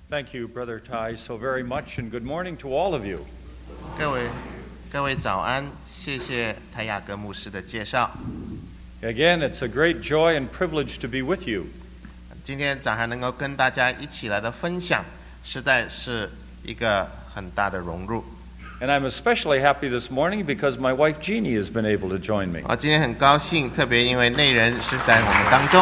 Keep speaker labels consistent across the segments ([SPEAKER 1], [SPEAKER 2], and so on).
[SPEAKER 1] Thank you, Brother Tai, so very much, and good morning to all of you.
[SPEAKER 2] 各位早安，谢谢台雅各牧师的介绍。
[SPEAKER 1] Again, it's a great joy and privilege to be with you.
[SPEAKER 2] 今天早上能够跟大家一起来的分享，实在是一个很大的荣辱。
[SPEAKER 1] And I'm especially happy this morning because my wife Jeannie has been able to join me.
[SPEAKER 2] 我今天很高兴，特别因为内人是在我们当中。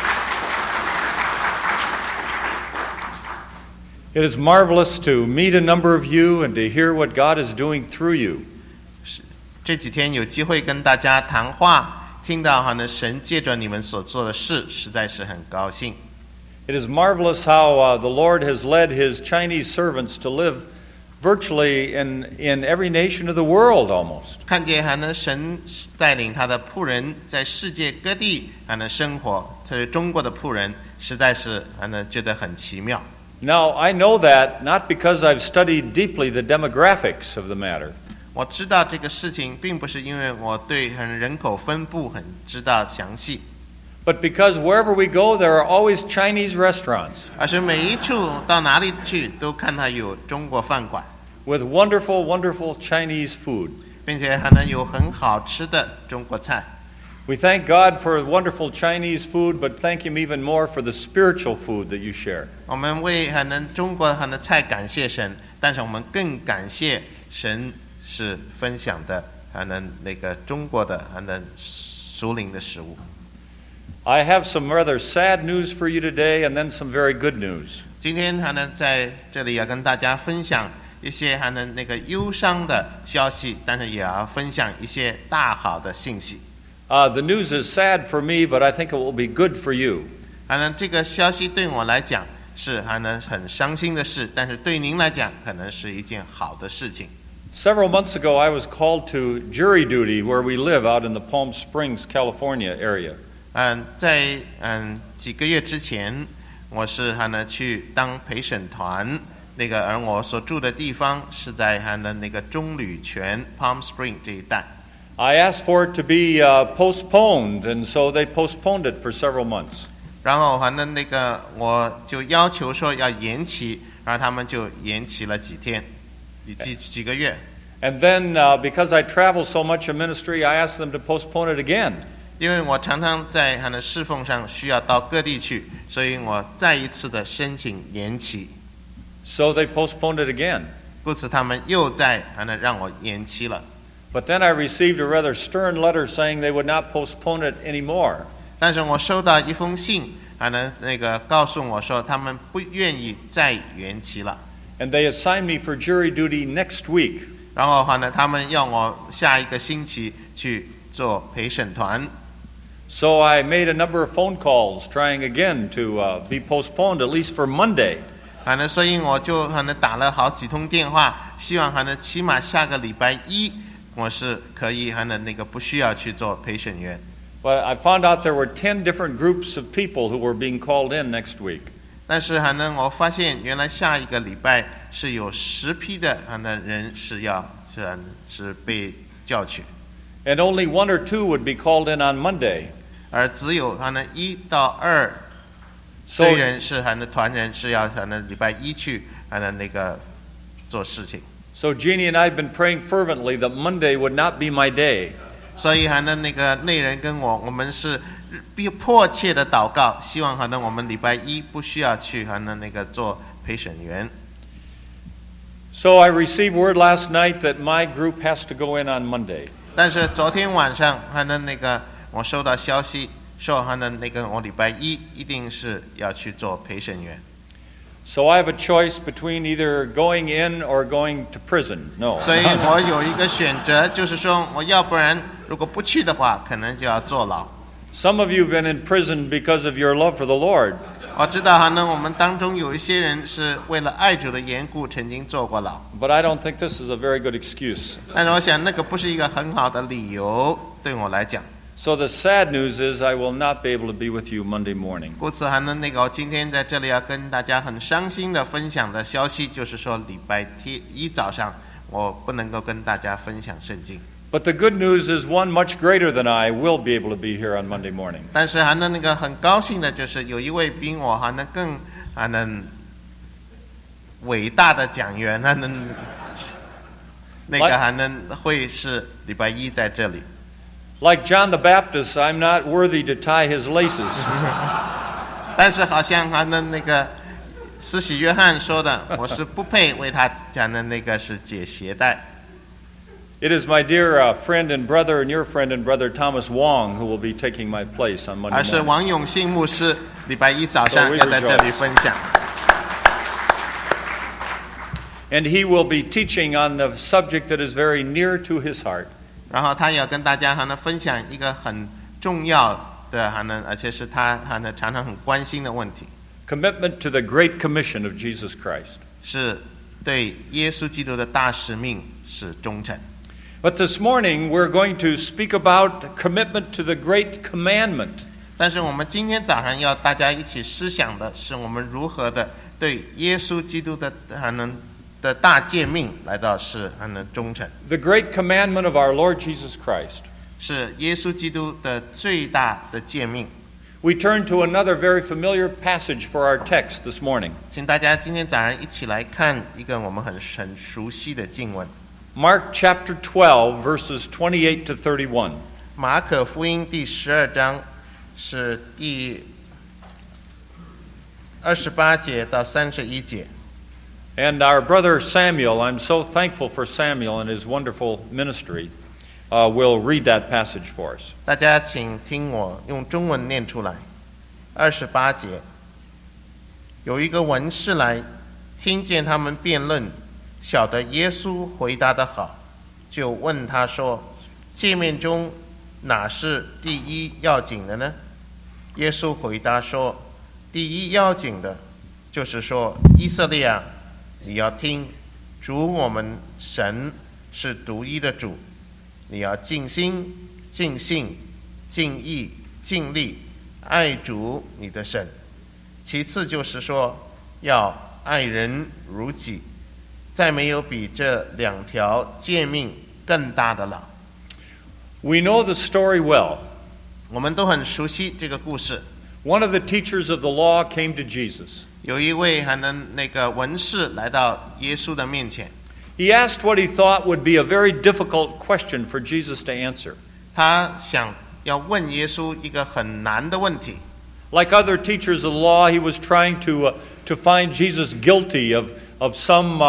[SPEAKER 1] It is marvelous to meet a number of you and to hear what God is doing through you.
[SPEAKER 2] 这几天有机会跟大家谈话，听到神借着你们所做的事，实在是很高兴。
[SPEAKER 1] It is marvelous how the Lord has led His Chinese servants to live virtually in every nation of the world almost.
[SPEAKER 2] 看见神带领他的仆人在世界各地生活，特别中国的仆人，实在是觉得很奇妙。
[SPEAKER 1] Now, I know that not because I've studied deeply the demographics of the matter.
[SPEAKER 2] 我知道这个事情，并不是因为我对人口分布很知道详细，
[SPEAKER 1] But because wherever we go, there are always Chinese restaurants
[SPEAKER 2] 而是每一处到哪里去都看到有中国饭馆，
[SPEAKER 1] with wonderful, wonderful Chinese food.
[SPEAKER 2] 并且有很好吃的中国菜。
[SPEAKER 1] We thank God for wonderful Chinese food, but thank Him even more for the spiritual food that you share.
[SPEAKER 2] 我们为中国菜感谢神，但是我们更感谢神是分享的那个中国的属灵的食物。
[SPEAKER 1] I have some rather sad news for you today, and then some very good news.
[SPEAKER 2] 今天在这里要跟大家分享一些那个忧伤的消息，但是也要分享一些大好的信息。
[SPEAKER 1] The news is sad for me, but I think it will be good for you.
[SPEAKER 2] 这个消息对我来讲是很伤心的事，但是对您来讲可能是一件好的事情。
[SPEAKER 1] Several months ago, I was called to jury duty where we live out in the Palm Springs, California area.
[SPEAKER 2] 在几个月之前，我是去当陪审团，而我所住的地方是在那个棕榈泉 Palm Spring 这一带。
[SPEAKER 1] I asked for it to be postponed, and so they postponed it for several months.
[SPEAKER 2] 然后我就要求说要延期，然后他们就延期了几天，几个月。
[SPEAKER 1] And then, because I travel so much in ministry, I asked them to postpone it again.
[SPEAKER 2] 因为我常常在侍奉上需要到各地去，所以我再一次的申请延期。
[SPEAKER 1] So they postponed it again.
[SPEAKER 2] 故此他们又在让我延期了。
[SPEAKER 1] But then I received a rather stern letter saying they would not postpone it anymore.
[SPEAKER 2] 但是我收到一封信，告诉我说他们不愿意再延期了。
[SPEAKER 1] And they assigned me for jury duty next week.
[SPEAKER 2] 然后他们要我下一个星期去做陪审团。
[SPEAKER 1] So I made a number of phone calls trying again to be postponed at least for Monday.
[SPEAKER 2] 所以我就打了好几通电话，希望起码下个礼拜一我是可以不需要去做陪审员。
[SPEAKER 1] But I found out there were 10 different groups of people who were being called in next week.
[SPEAKER 2] 但是我发现原来下一个礼拜是有10批的人是被叫去。
[SPEAKER 1] And only 1 or 2 would be called in on Monday.
[SPEAKER 2] 而只有1到2队人是团人是要礼拜一去做事情。
[SPEAKER 1] So Jeannie and I have been praying fervently that Monday would not be my day.
[SPEAKER 2] 所以内人跟我们是迫切的祷告，希望我们礼拜一不需要去做陪审员。
[SPEAKER 1] So I received word last night that my group has to go in on Monday.
[SPEAKER 2] 但是昨天晚上我收到消息说我礼拜一一定是要去做陪审员。
[SPEAKER 1] So I have a choice between either going in or going to prison. No.
[SPEAKER 2] 所以我有一个选择，就是说我要不然如果不去的话，可能就要坐牢。
[SPEAKER 1] Some of you have been in prison because of your love for the Lord.
[SPEAKER 2] 我知道我们当中有一些人是为了爱主的缘故曾经坐过牢。
[SPEAKER 1] But I don't think this is a very good excuse.
[SPEAKER 2] 但是我想那个不是一个很好的理由，对我来讲。
[SPEAKER 1] So the sad news is I will not be able to be with you Monday morning.
[SPEAKER 2] 故此我今天在这里要跟大家很伤心的分享的消息，就是说礼拜一早上我不能够跟大家分享圣经。
[SPEAKER 1] But the good news is one much greater than I will be able to be here on Monday morning.
[SPEAKER 2] 但是很高兴的就是有一位比我更伟大的讲员，他能那个还能会是礼拜一在这里。
[SPEAKER 1] Like John the Baptist, I'm not worthy to tie his laces.
[SPEAKER 2] 但是好像还能那个施洗约翰说的，我是不配为他讲的那个是解鞋带。
[SPEAKER 1] It is my dear friend and brother and your friend and brother Thomas Wong who will be taking my place on Monday
[SPEAKER 2] 而是
[SPEAKER 1] morning.
[SPEAKER 2] 王永信牧师礼拜一早上要在这里分享。
[SPEAKER 1] And he will be teaching on the subject that is very near to his heart.
[SPEAKER 2] 然后他要跟大家还能分享一个很重要的还能，而且是他还能常常很关心的问题，
[SPEAKER 1] Commitment to the Great Commission of Jesus Christ.
[SPEAKER 2] 是对耶稣基督的大使命是忠诚。
[SPEAKER 1] But this morning we're going to speak about commitment to the Great Commandment.
[SPEAKER 2] 但是我们今天早上要大家一起思想的是，我们如何的对耶稣基督的还能的大诫命来到是还能忠诚，
[SPEAKER 1] The Great Commandment of our Lord Jesus Christ.
[SPEAKER 2] 是耶稣基督的最大的诫命。
[SPEAKER 1] We turn to another very familiar passage for our text this morning.
[SPEAKER 2] 请大家今天早上一起来看一个我们很熟悉的经文，
[SPEAKER 1] Mark chapter 12, verses 28 to 31.
[SPEAKER 2] 马可福音第12章是第28节到31节。
[SPEAKER 1] And our brother Samuel, I'm so thankful for Samuel and his wonderful ministry, will read that passage for us.
[SPEAKER 2] 大家请听我用中文念出来。28节，有一个文士来，听见他们辩论，晓得耶稣回答得好，就问他说：“诫命中哪是第一要紧的呢？”耶稣回答说：“第一要紧的，就是说，以色列啊，你要听，主我们神是独一的主。你要尽心、尽性、尽意、尽力爱主你的神。其次就是说，要爱人如己。再没有比这两条诫命更大的了。”
[SPEAKER 1] We know the story well.
[SPEAKER 2] 我们都很熟悉这个故事。
[SPEAKER 1] One of the teachers of the law came to Jesus.
[SPEAKER 2] 有一位还能那个文士来到耶稣的面前，
[SPEAKER 1] He asked what he thought would be a very difficult question for Jesus to answer.
[SPEAKER 2] 他想要问耶稣一个很难的问题。
[SPEAKER 1] Like other teachers of the law, he was trying to find Jesus guilty of some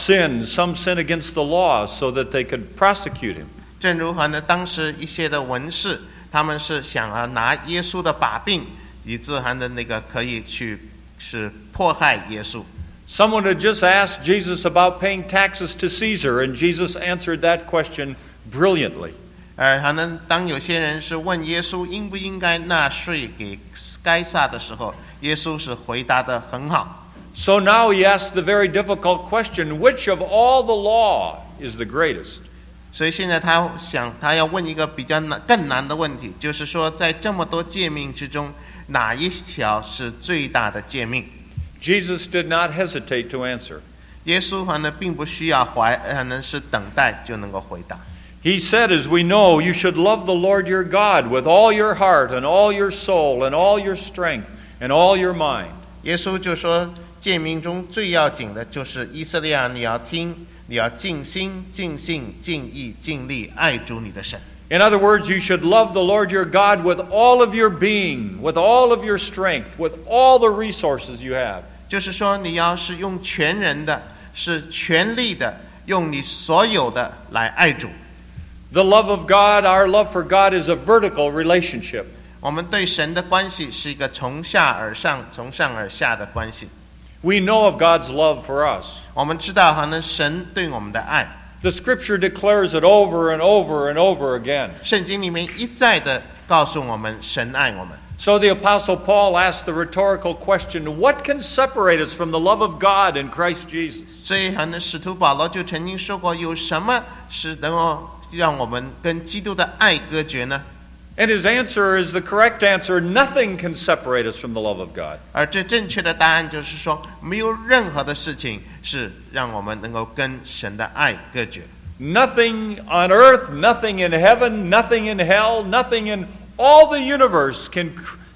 [SPEAKER 1] sin against the law, so that they could prosecute him.
[SPEAKER 2] 正如和呢，当时一些的文士，他们是想要拿耶稣的把柄，以致他的那个可以去是迫害耶稣。
[SPEAKER 1] Someone had just asked Jesus about paying taxes to Caesar, and Jesus answered that question brilliantly.
[SPEAKER 2] 还能当有些人是问耶稣应不应该纳税给该撒的时候，耶稣是回答得很好。
[SPEAKER 1] So now he asked the very difficult question, which of all the law is the greatest?
[SPEAKER 2] 所以现在他要问一个比较更难的问题，就是说在这么多诫命之中，哪一条是最大的诫命？
[SPEAKER 1] Jesus did not hesitate to answer.
[SPEAKER 2] 耶稣可能并不需要可能是等待就能够回答。
[SPEAKER 1] He said, as we know, you should love the Lord your God with all your heart and all your soul and all your strength and all your mind.
[SPEAKER 2] 耶稣就说，诫命中最要紧的就是以色列啊，你要听，你要尽心、尽性、尽意、尽力爱主你的神。
[SPEAKER 1] In other words, you should love the Lord your God with all of your being, with all of your strength, with all the resources you have.
[SPEAKER 2] 就是说，你要是用全人的，是全力的，用你所有的来爱主。
[SPEAKER 1] The love of God, our love for God, is a vertical relationship.
[SPEAKER 2] 我们对神的关系是一个从下而上、从上而下的关系。
[SPEAKER 1] We know of God's love for us.
[SPEAKER 2] 我们知道好像神对我们的爱，
[SPEAKER 1] The Scripture declares it over and over and over again.
[SPEAKER 2] 圣经里面一再的告诉我们神爱我们。
[SPEAKER 1] So the Apostle Paul asked the rhetorical question, what can separate us from the love of God in Christ Jesus?
[SPEAKER 2] 所以好像使徒保罗就曾经说过，有什么是能够让我们跟基督的爱隔绝呢？
[SPEAKER 1] And his answer is the correct answer. Nothing can separate us from the love of God.
[SPEAKER 2] 而这正确的答案就是说，没有任何的事情是让我们能够跟神的爱隔绝。
[SPEAKER 1] Nothing on earth, nothing in heaven, nothing in hell, nothing in all the universe can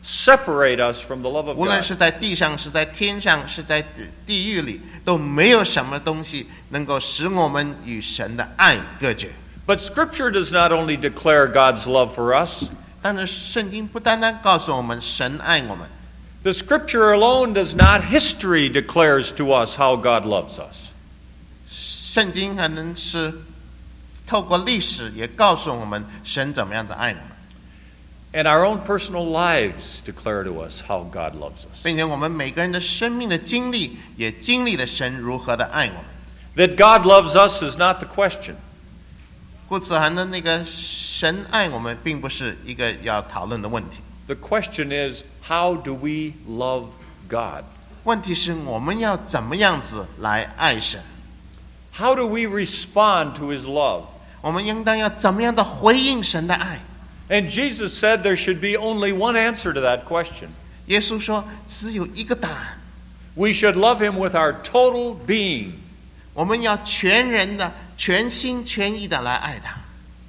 [SPEAKER 1] separate us from the love of
[SPEAKER 2] 无论
[SPEAKER 1] God.
[SPEAKER 2] 是在地上，是在天上，是在地狱里，都没有什么东西能够使我们与神的爱隔绝。
[SPEAKER 1] But Scripture does not only declare God's love for us,
[SPEAKER 2] 但是圣经不单单告诉我们神爱我们，
[SPEAKER 1] the Scripture alone does not. History declares to us how God loves us.
[SPEAKER 2] 圣经还能是透过历史也告诉我们神怎么样子爱我们，
[SPEAKER 1] And our own personal lives declare to us how God loves us.
[SPEAKER 2] 并且我们每个人的生命的经历也经历了神如何的爱我们。
[SPEAKER 1] That God loves us is not the question.
[SPEAKER 2] 故此，还能那个神爱我们，并不是一个要讨论的问题。
[SPEAKER 1] The question is, how do we love God?
[SPEAKER 2] 问题是我们要怎么样子来爱神？
[SPEAKER 1] How do we respond to His love?
[SPEAKER 2] 我们应当要怎么样的回应神的爱？
[SPEAKER 1] And Jesus said there should be only one answer to that question.
[SPEAKER 2] 耶稣说，只有一个答案，
[SPEAKER 1] We should love Him with our total being.
[SPEAKER 2] 我们要全人的、全心全意的来爱他。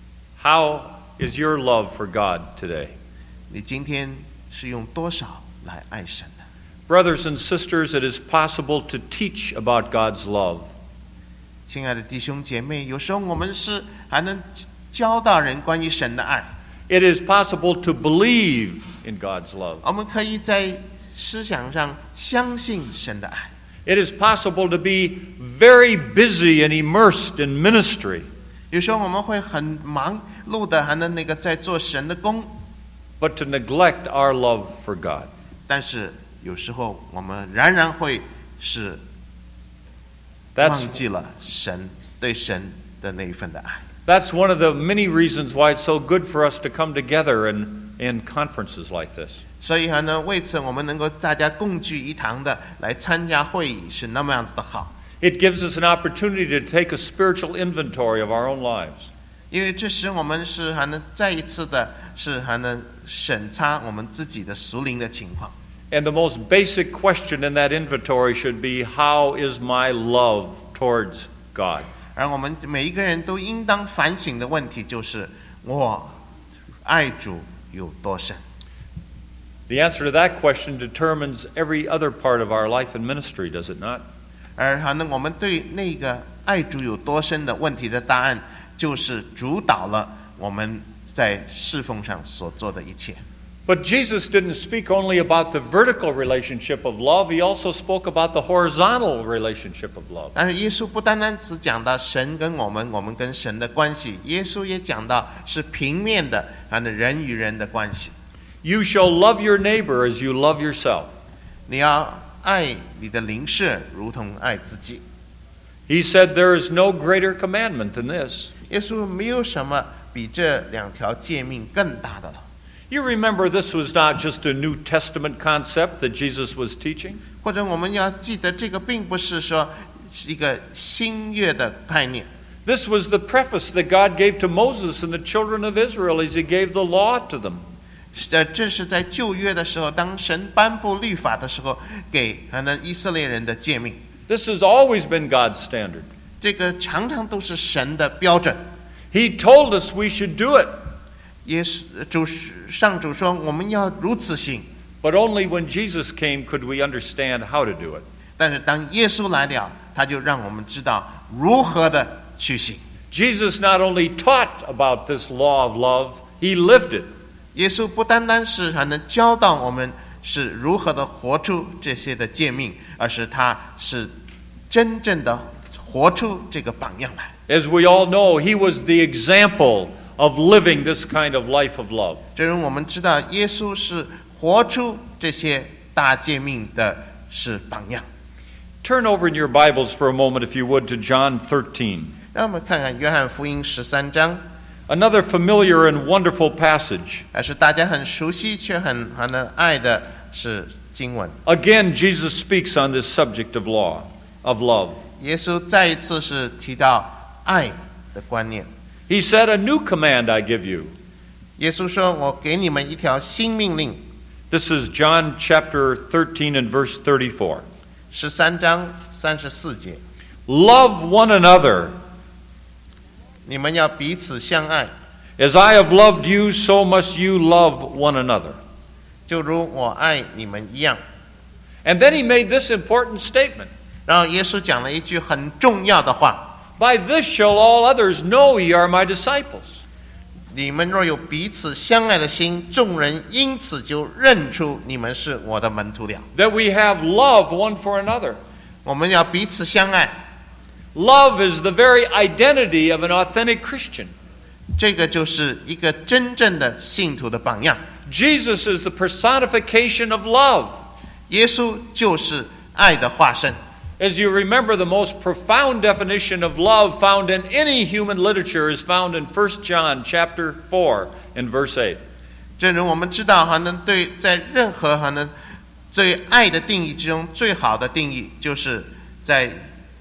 [SPEAKER 1] How is your love for God today?
[SPEAKER 2] 你今天是用多少来爱神的？
[SPEAKER 1] Brothers and sisters, it is possible to teach about God's love.
[SPEAKER 2] 亲爱的弟兄姐妹，有时候我们是还能教导人关于神的爱，
[SPEAKER 1] It is possible to believe in God's love.
[SPEAKER 2] 我们可以在思想上相信神的爱。
[SPEAKER 1] It is possible to be very busy and immersed in ministry,
[SPEAKER 2] 有时候我们会很忙碌的，还能在做神的工，
[SPEAKER 1] but to neglect our love for God.
[SPEAKER 2] 但是有时候我们仍然会是
[SPEAKER 1] That's
[SPEAKER 2] 忘记了神对神的那一份的爱。
[SPEAKER 1] That's one of the many reasons why it's so good for us to come together in conferences like this.
[SPEAKER 2] 所以呢，为此我们能够大家共聚一堂的来参加会议，是那么样子的好。
[SPEAKER 1] It gives us an opportunity to take a spiritual inventory of our own lives.
[SPEAKER 2] 因为这时我们是还能再一次的，是还能审查我们自己的属灵的情况。
[SPEAKER 1] And the most basic question in that inventory should be, how is my love towards God?
[SPEAKER 2] 而我们每一个人都应当反省的问题就是：我爱主有多深？
[SPEAKER 1] The answer to that question determines every other part of our life and ministry, does it not?
[SPEAKER 2] 而还能我们对那个爱主有多深的问题的答案，就是主导了我们在侍奉上所做的一切。
[SPEAKER 1] But Jesus didn't speak only about the vertical relationship of love, He also spoke about the horizontal relationship of love.
[SPEAKER 2] 但是耶稣不单单只讲到神跟我们跟神的关系，耶稣也讲到是平面的，人与人的关系。
[SPEAKER 1] You shall love your neighbor as you love yourself.
[SPEAKER 2] 你要爱你的邻舍，如同爱自己。
[SPEAKER 1] He said there is no greater commandment than this.
[SPEAKER 2] 耶稣没有什么比这两条诫命更大的了。
[SPEAKER 1] You remember this was not just a New Testament concept that Jesus was teaching.
[SPEAKER 2] 或者我们要记得，这个并不是说是一个新约的概念。
[SPEAKER 1] This was the preface that God gave to Moses and the children of Israel as He gave the law to them.
[SPEAKER 2] 这是在旧约的时候，当神颁布律法的时候，给以色列人的诫命。
[SPEAKER 1] This has always been God's standard.
[SPEAKER 2] 这个常常都是神的标准。
[SPEAKER 1] He told us we should do it,
[SPEAKER 2] 耶稣上主说我们要如此行，
[SPEAKER 1] but only when Jesus came could we understand how to do it.
[SPEAKER 2] 但是当耶稣来了，他就让我们知道如何的去行。
[SPEAKER 1] Jesus not only taught about this law of love, He lived it.
[SPEAKER 2] 耶稣不单单是还能教导我们是如何的活出这些的诫命，而是他是真正的活出这个榜样来。
[SPEAKER 1] As we all know, He was the example of living this kind of life of love.
[SPEAKER 2] 正如我们知道，耶稣是活出这些大诫命的是榜样。
[SPEAKER 1] Turn over in your Bibles for a moment, if you would, to John 13.
[SPEAKER 2] 让我们看看约翰福音13章，
[SPEAKER 1] Another familiar and wonderful passage.
[SPEAKER 2] 还是大家很熟悉却很能爱的是经文。
[SPEAKER 1] Again, Jesus speaks on this subject of love.
[SPEAKER 2] 耶稣再一次是提到爱的观念。
[SPEAKER 1] He said, "A new command I give you."
[SPEAKER 2] 耶稣说：“我给你们一条新命令。”
[SPEAKER 1] This is John chapter 13 and verse 34.
[SPEAKER 2] 13章34节，
[SPEAKER 1] Love one another.
[SPEAKER 2] 你们要彼此相爱，
[SPEAKER 1] As I have loved you, so must you love one another.
[SPEAKER 2] 就如我爱你们一样。
[SPEAKER 1] And then he made this important statement.
[SPEAKER 2] 然后耶稣讲了一句很重要的话：
[SPEAKER 1] By this shall all others know ye are my disciples.
[SPEAKER 2] 你们若有彼此相爱的心，众人因此就认出你们是我的门徒了。
[SPEAKER 1] That we have love one for another.
[SPEAKER 2] 我们要彼此相爱，
[SPEAKER 1] Love is the very identity of an authentic Christian.
[SPEAKER 2] 这个就是一个真正的信徒的榜样。
[SPEAKER 1] Jesus is the personification of love.
[SPEAKER 2] 耶稣就是爱的化身。
[SPEAKER 1] As you remember, the most profound definition of love found in any human literature is found in 1 John chapter 4 and verse 8.
[SPEAKER 2] 正如我们知道，对在任何对爱的定义之中，最好的定义就是在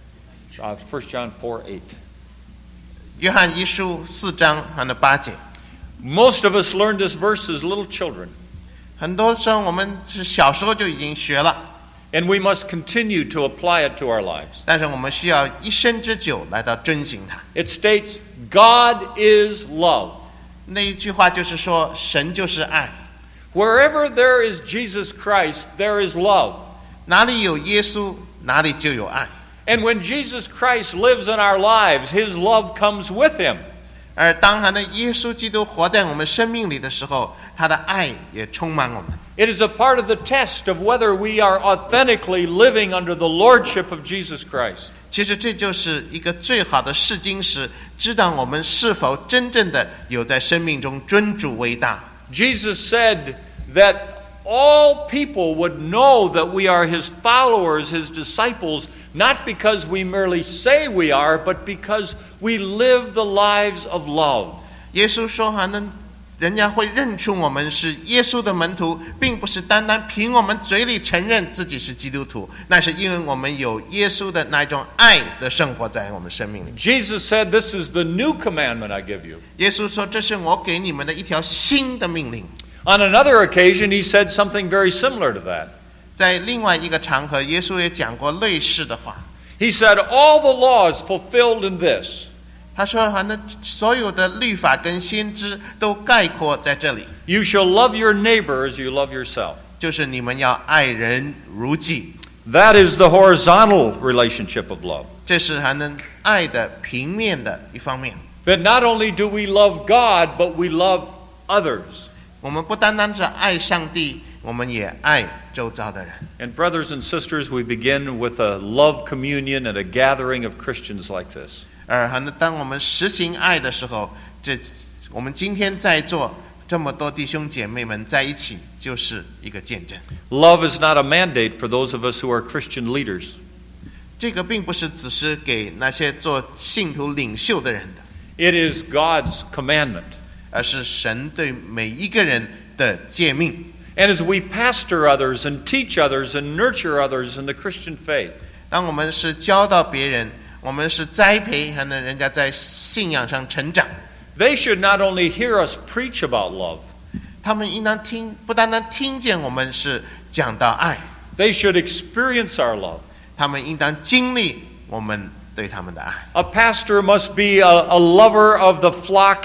[SPEAKER 1] 1 John 4:8.
[SPEAKER 2] 约翰一书4章8节。
[SPEAKER 1] Most of us learned this verse as little children,
[SPEAKER 2] 很多时候我们是小时候就已经学了，
[SPEAKER 1] and we must continue to apply it to our lives.
[SPEAKER 2] 但是我们需要一生之久来到遵行它。
[SPEAKER 1] It states, God is love.
[SPEAKER 2] 那一句话就是说，神就是爱，
[SPEAKER 1] Wherever there is Jesus Christ, there is love.
[SPEAKER 2] 哪里有耶稣，哪里就有爱。
[SPEAKER 1] And when Jesus Christ lives in our lives, his love comes with him.
[SPEAKER 2] 而当耶稣基督活在我们生命里的时候，他的爱也充满我们。
[SPEAKER 1] It is a part of the test of whether we are authentically living under the lordship of Jesus Christ.
[SPEAKER 2] 其实这就是一个最好的试金石，知道我们是否真正的有在生命中尊主为大。
[SPEAKER 1] Jesus said that all people would know that we are his followers, his disciples, not because we merely say we are, but because we live the lives of love.
[SPEAKER 2] 耶稣说人家会认出我们是耶稣的门徒，并不是单单凭我们嘴里承认自己是基督徒，那是因为我们有耶稣的那种爱的生活在我们生命里。
[SPEAKER 1] Jesus said, "This is the new commandment I give you."
[SPEAKER 2] 耶稣说，这是我给你们的一条新的命令。
[SPEAKER 1] On another occasion, he said something very similar to that.
[SPEAKER 2] 在另外一个场合，耶稣也讲过类似的话。
[SPEAKER 1] He said, "All the law is fulfilled in this."
[SPEAKER 2] 他说所有的律法跟先知都概括在这里，
[SPEAKER 1] You shall love your neighbor as you love yourself.
[SPEAKER 2] 就是你们要爱人如己。
[SPEAKER 1] That is the horizontal relationship of love.
[SPEAKER 2] 这是爱的平面的一方面。
[SPEAKER 1] That not only do we love God, but we love others.
[SPEAKER 2] 我们不单单是爱上帝，我们也爱周遭的人。
[SPEAKER 1] And brothers and sisters, we begin with a love communion and a gathering of Christians like this.
[SPEAKER 2] 而当我们实行爱的时候，我们今天在座这么多弟兄姐妹们在一起，就是一个见证。
[SPEAKER 1] Love is not a mandate for those of us who are Christian leaders.
[SPEAKER 2] 这个并不是只是给那些做信徒领袖的人的，
[SPEAKER 1] It is God's commandment.
[SPEAKER 2] 而是神对每一个人的诫命。
[SPEAKER 1] And as we pastor others and teach others and nurture others in the Christian faith,
[SPEAKER 2] 当我们是教导别人，我们是栽培人家在信仰上成长，
[SPEAKER 1] they should not only hear us preach about love,
[SPEAKER 2] 他们应当不单单听见我们是讲到爱，
[SPEAKER 1] they should experience our love.
[SPEAKER 2] 他们应当经历我们对他们的爱。
[SPEAKER 1] A pastor must be a lover of the flock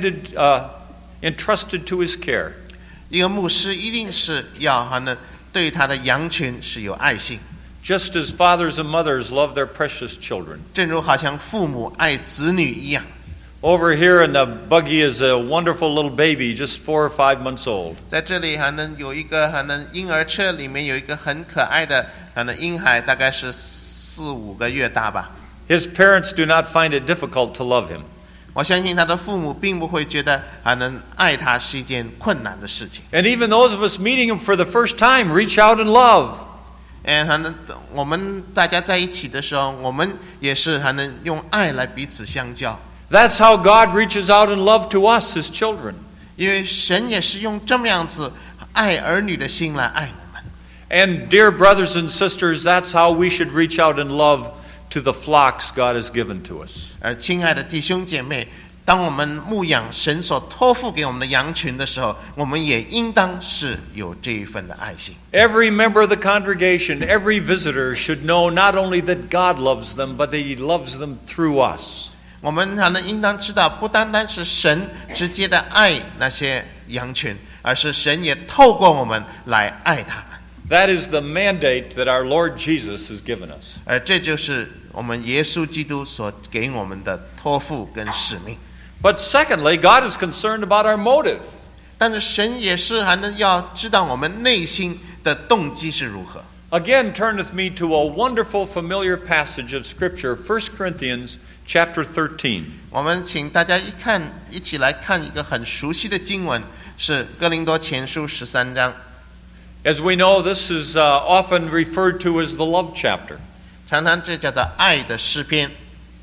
[SPEAKER 1] entrusted to his care.
[SPEAKER 2] 一个牧师一定是要对他的羊群是有爱心，
[SPEAKER 1] Just as fathers and mothers love their precious children.
[SPEAKER 2] 正如好像父母爱子女一样。
[SPEAKER 1] Over here in the buggy is a wonderful little baby, just 4 or 5 months old.
[SPEAKER 2] 在这里有一个婴儿车，里面有一个很可爱的婴孩，大概是4、5个月大吧。
[SPEAKER 1] His parents do not find it difficult to love him.
[SPEAKER 2] 我相信他的父母并不会觉得爱他是一件困难的事情。
[SPEAKER 1] And even those of us meeting him for the first time reach out in love.
[SPEAKER 2] 我们大家在一起的时候，我们也是还能用爱来彼此相交。
[SPEAKER 1] That's how God reaches out in love to us, his children.
[SPEAKER 2] 因为神也是用这么样子爱儿女的心来爱我们。
[SPEAKER 1] And dear brothers and sisters, that's how we should reach out in love to the flocks God has given to us.
[SPEAKER 2] 而亲爱的弟兄姐妹，当我们牧养神所托付给我们的羊群的时候，我们也应当是有这一份的爱心。
[SPEAKER 1] Every member of the congregation, every visitor should know not only that God loves them, but that he loves them through us.
[SPEAKER 2] 我们应当知道，不单单是神直接的爱那些羊群， 而是神也透过我们来爱他们。
[SPEAKER 1] That is the mandate that our Lord Jesus has given us.
[SPEAKER 2] 而这就是我们耶稣基督所给我们的托付跟使命。
[SPEAKER 1] But secondly, God is concerned about our motive.
[SPEAKER 2] 但是神也是还能要知道我们内心的动机是如何。
[SPEAKER 1] Again, turn with me to a wonderful familiar passage of Scripture, 1 Corinthians chapter 13.
[SPEAKER 2] 我们请大家一起来看一个很熟悉的经文，是哥林多前书13章。
[SPEAKER 1] As we know, this is often referred to as the love chapter.
[SPEAKER 2] 常常这叫做爱的诗篇。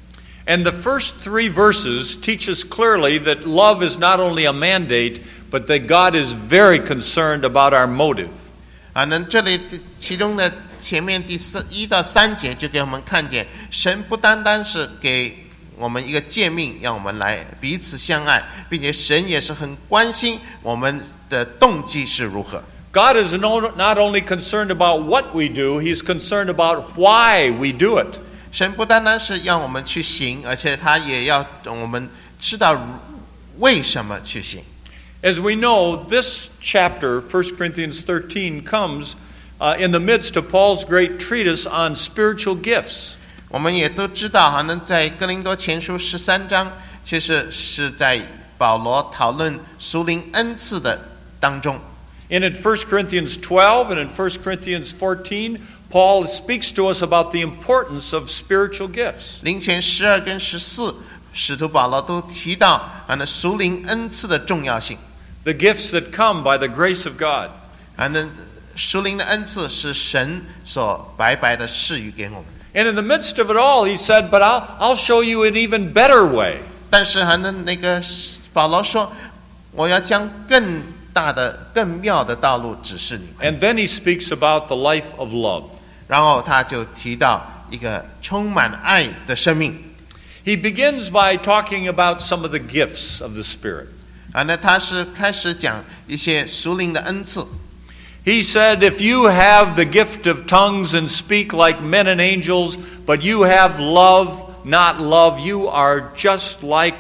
[SPEAKER 1] And the first 3 verses teach us clearly that love is not only a mandate, but that God is very concerned about our motive.
[SPEAKER 2] 那这里其中的前面第1到3节就给我们看见，神不单单是给我们一个诫命，让我们来彼此相爱，并且神也是很关心我们的动机是如何。
[SPEAKER 1] God is not only concerned about what we do, He's concerned about why we do it.
[SPEAKER 2] 神不单单是让我们去行，而且他也要我们知道为什么去行。
[SPEAKER 1] As we know, this chapter, 1 Corinthians 13, comes in the midst of Paul's great treatise on spiritual gifts.
[SPEAKER 2] 我们也都知道，好像在哥林多前书13章，其实是在保罗讨论属灵恩赐的当中。
[SPEAKER 1] And in 1 Corinthians 12 and in 1 Corinthians 14, Paul speaks to us about the importance of spiritual gifts.
[SPEAKER 2] 林前12跟14，使徒保罗都提到那属灵恩赐的重要性。
[SPEAKER 1] The gifts that come by the grace of God.
[SPEAKER 2] 那属灵的恩赐是神所白白的赐予给我们。
[SPEAKER 1] And in the midst of it all, he said, "But I'll show you an even better way."
[SPEAKER 2] 但是那个保罗说，我要将更大的、更妙的道路指示你。
[SPEAKER 1] And then he speaks about the life of love.
[SPEAKER 2] 然后他就提到一个充满爱的生命。
[SPEAKER 1] He begins by talking about some of the gifts of the Spirit.
[SPEAKER 2] 那他是开始讲一些属灵的恩赐。
[SPEAKER 1] He said, "If you have the gift of tongues and speak like men and angels, but you have love, not love, you are just like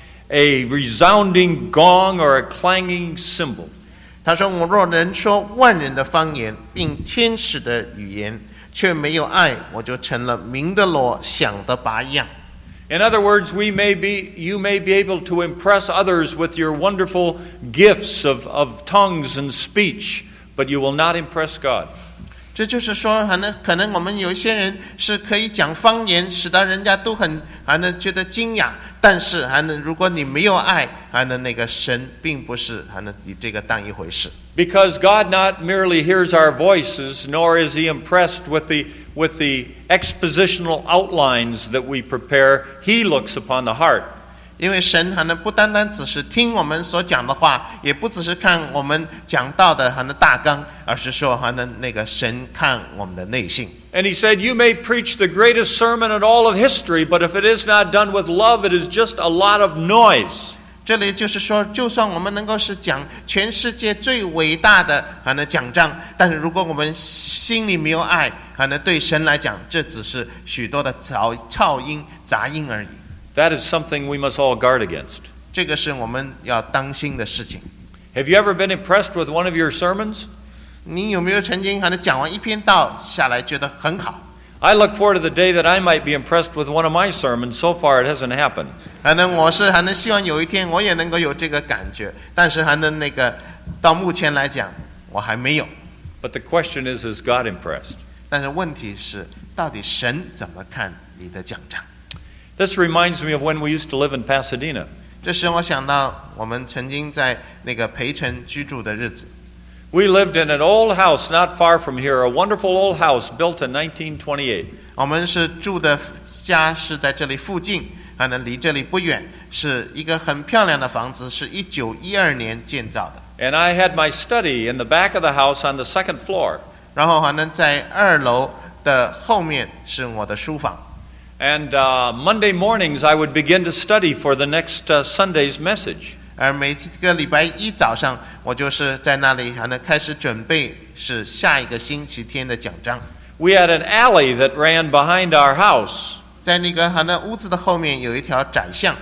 [SPEAKER 1] a resounding gong or a clanging cymbal."
[SPEAKER 2] 他说：“我若能说万人的方言，并天使的语言，却没有爱，我就成了鸣的锣，响的拔样。”
[SPEAKER 1] In other words, you may be able to impress others with your wonderful gifts of tongues and speech, but you will not impress God.
[SPEAKER 2] 这就是说，可能我们有一些人是可以讲方言，使得人家都很觉得惊讶。但是如果你没有爱，那个神并不是以这个当一回事。
[SPEAKER 1] Because God not merely hears our voices, nor is He impressed with the expositional outlines that we prepare. He looks upon the heart.
[SPEAKER 2] 因为神不单单只是听我们所讲的话，也不只是看我们讲到的大纲，而是说那个神看我们的内心。
[SPEAKER 1] And he said, "You may preach the greatest sermon in all of history, but if it is not done with love, it is just a lot of noise."
[SPEAKER 2] 这里就是说，就算我们能够是讲全世界最伟大的讲章，但是如果我们心里没有爱，对神来讲，这只是许多的噪音、杂音而已。
[SPEAKER 1] That is something we must all guard against.
[SPEAKER 2] 这个是我们要当心的事情。
[SPEAKER 1] Have you ever been impressed with one of your sermons?
[SPEAKER 2] 你有没有曾经讲完一篇道下来觉得很好？
[SPEAKER 1] I look forward to the day that I might be impressed with one of my sermons. So far, it hasn't happened.
[SPEAKER 2] 我是希望有一天我也能够有这个感觉，但是那个到目前来讲，我还没有。
[SPEAKER 1] But the question is God impressed?
[SPEAKER 2] 但是问题是，到底神怎么看你的讲章？
[SPEAKER 1] This reminds me of when we used to live in Pasadena.
[SPEAKER 2] 这使我想到我们曾经在那个培城居住的日子。
[SPEAKER 1] We lived in an old house not far from here, a wonderful old house built in 1928.
[SPEAKER 2] 我们是住的家是在这里附近，离这里不远，是一个很漂亮的房子，是1912年建造的。
[SPEAKER 1] And I had my study in the back of the house on the second floor.
[SPEAKER 2] 然后在2楼的后面是我的书房。
[SPEAKER 1] And Monday mornings I would begin to study for the next Sunday's message.
[SPEAKER 2] 而每个礼拜一早上，我就是在那里开始准备是下一个星期天的讲章。
[SPEAKER 1] We had an alley that ran behind our house.
[SPEAKER 2] 在那个屋子的后面有一条窄巷。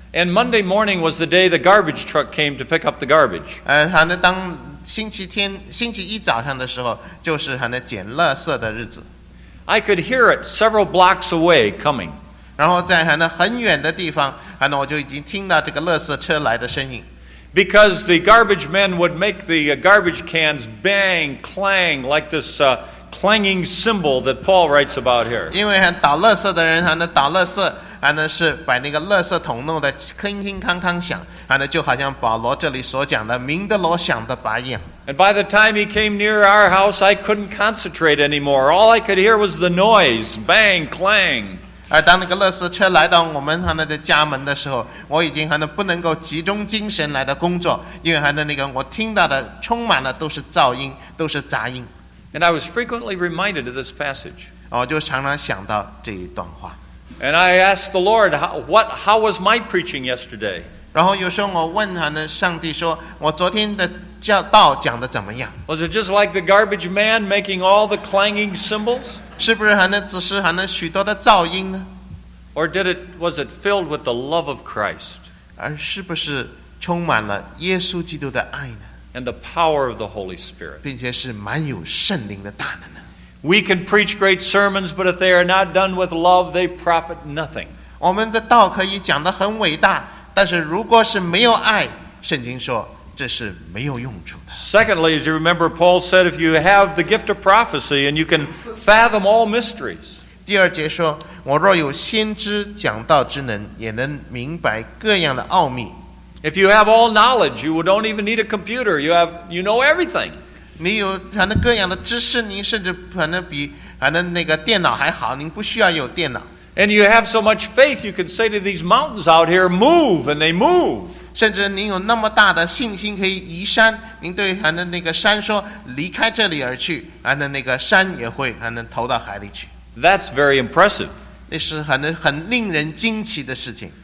[SPEAKER 1] And Monday morning was the day the garbage truck came to pick up the garbage.
[SPEAKER 2] 他呢，当星期一早上的时候，就是他呢捡垃圾的日子。
[SPEAKER 1] I could hear it several blocks away coming.
[SPEAKER 2] 然后在他呢很远的地方，我就已经听到这个垃圾车来的声音。
[SPEAKER 1] Because the garbage men would make the garbage cans bang, clang, like this clanging cymbal that Paul writes about here.
[SPEAKER 2] 因为倒垃圾的人，倒垃圾，是把那个垃圾桶弄得铿铿锵锵响，就好像保罗这里所讲的鸣得锣响的钹一样。
[SPEAKER 1] And by the time he came near our house, I couldn't concentrate anymore. All I could hear was the noise, bang, clang.
[SPEAKER 2] 而当那个垃圾车来到我们的家门的时候，我已经不能够集中精神来的工作，因为那个我听到的充满了都是噪音，都是杂音。
[SPEAKER 1] And I was frequently reminded of this passage.
[SPEAKER 2] 我就常常想到这一段话。
[SPEAKER 1] And I asked the Lord, how was my preaching yesterday?
[SPEAKER 2] 然后有时候我问上帝说，我昨天的道讲的怎么样？
[SPEAKER 1] Was it just like the garbage man making all the clanging cymbals?
[SPEAKER 2] 是不是只是许多的噪音呢？
[SPEAKER 1] Or was it filled with the love of Christ
[SPEAKER 2] 而是不是充满了耶稣基督的爱呢？
[SPEAKER 1] and the power of the Holy Spirit?
[SPEAKER 2] 并且是满有圣灵的大能呢？
[SPEAKER 1] We can preach great sermons, but if they are not done with love, they profit nothing.
[SPEAKER 2] 我们的道可以讲得很伟大，但是如果是没有爱，圣经说这是没有用处的。
[SPEAKER 1] Secondly, as you remember, Paul said, if you have the gift of prophecy and you can fathom all mysteries.
[SPEAKER 2] 第二节说，我若有先知讲道之能，也能明白各样的奥秘。
[SPEAKER 1] If you have all knowledge, you don't even need a computer. You know everything.
[SPEAKER 2] 你有各样的知识，您甚至比那个电脑还好，您不需要有电脑。
[SPEAKER 1] And you have so much faith, you can say to these mountains out here, move, and they move.
[SPEAKER 2] 甚至您有那么大的信心可以移山，您对那个山说离开这里而去，那个山也会投到海里去。
[SPEAKER 1] That's very impressive.
[SPEAKER 2] 那是很令人惊奇的事情。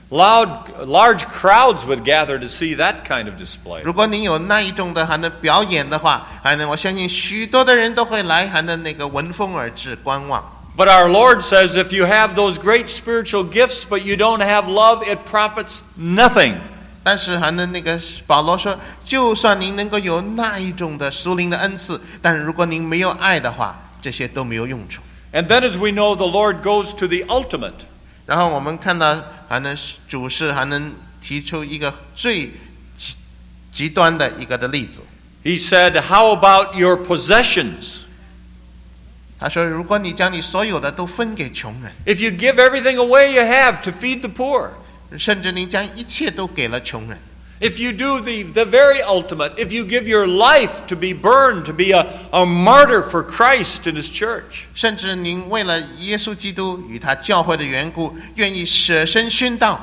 [SPEAKER 1] Large crowds would gather to see that kind of display.
[SPEAKER 2] 如果您有那一种的表演的话，我相信许多的人都会来那个闻风而至观望。
[SPEAKER 1] But our Lord says if you have those great spiritual gifts but you don't have love, it profits nothing.
[SPEAKER 2] 但是那个保罗说，就算您能够有那一种的属灵的恩赐，但如果您没有爱的话，这些都没有用处。
[SPEAKER 1] And then as we know, the Lord goes to the ultimate.
[SPEAKER 2] 然后我们看到主是能提出一个最极端的一个的例子。
[SPEAKER 1] He said, how about your possessions?
[SPEAKER 2] 他说，如果你将你所有的都分给穷人，
[SPEAKER 1] If you give everything away you have to feed the poor.
[SPEAKER 2] 甚至您将一切都给了穷人，
[SPEAKER 1] If you do the very ultimate, if you give your life to be burned, to be a martyr for Christ and His church.
[SPEAKER 2] 甚至您为了耶稣基督与他教会的缘故，愿意舍身殉道。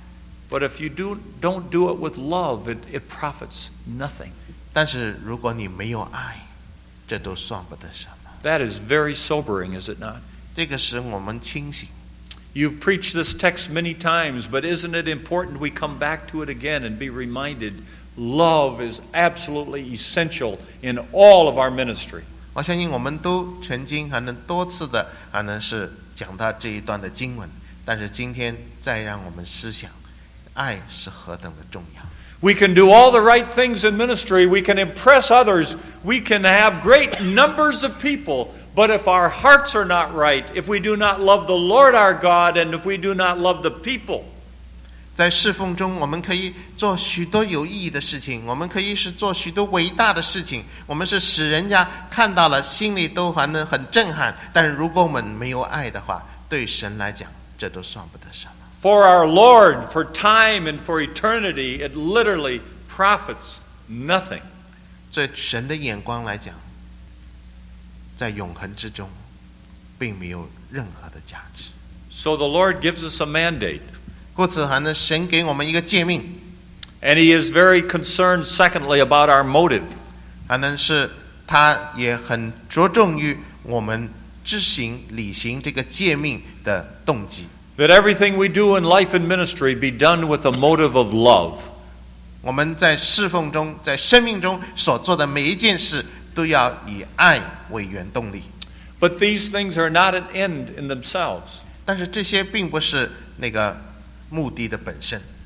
[SPEAKER 1] But if you don't do it with love, it profits nothing.
[SPEAKER 2] 但是如果你没有爱，这都算不得什么。
[SPEAKER 1] That is very sobering, is it not?
[SPEAKER 2] 这个使我们清醒。
[SPEAKER 1] You've preached this text many times, but isn't it important we come back to it again and be reminded love is absolutely essential in all of our ministry.
[SPEAKER 2] 我相信我们都曾经多次的是讲到这一段的经文，但是今天再让我们思想，爱是何等的重要。
[SPEAKER 1] We can do all the right things in ministry. We can impress others. We can have great numbers of people. But if our hearts are not right, if we do not love the Lord our God, and if we do not love the people,
[SPEAKER 2] 在侍奉中，我们可以做许多有意义的事情，我们可以是做许多伟大的事情，我们是使人家看到了，心里都很震撼。但是如果我们没有爱的话，对神来讲，这都算不得什么。
[SPEAKER 1] for our Lord, for time and for eternity, it literally profits nothing.
[SPEAKER 2] 在神的眼光来讲，在永恒之中，并没有任何的价值。
[SPEAKER 1] So the Lord gives us a mandate.
[SPEAKER 2] 故此，神给我们一个诫命，
[SPEAKER 1] And He is very concerned, secondly, about our motive.
[SPEAKER 2] 是他也很着重于我们履行这个诫命的动机。
[SPEAKER 1] That everything we do in life and ministry be done with a motive of love.
[SPEAKER 2] 我们在侍奉中，在生命中所做的每一件事，都要以爱为原动力。
[SPEAKER 1] But these things are not an end in themselves.
[SPEAKER 2] 但是这些并不是那个目的的本身。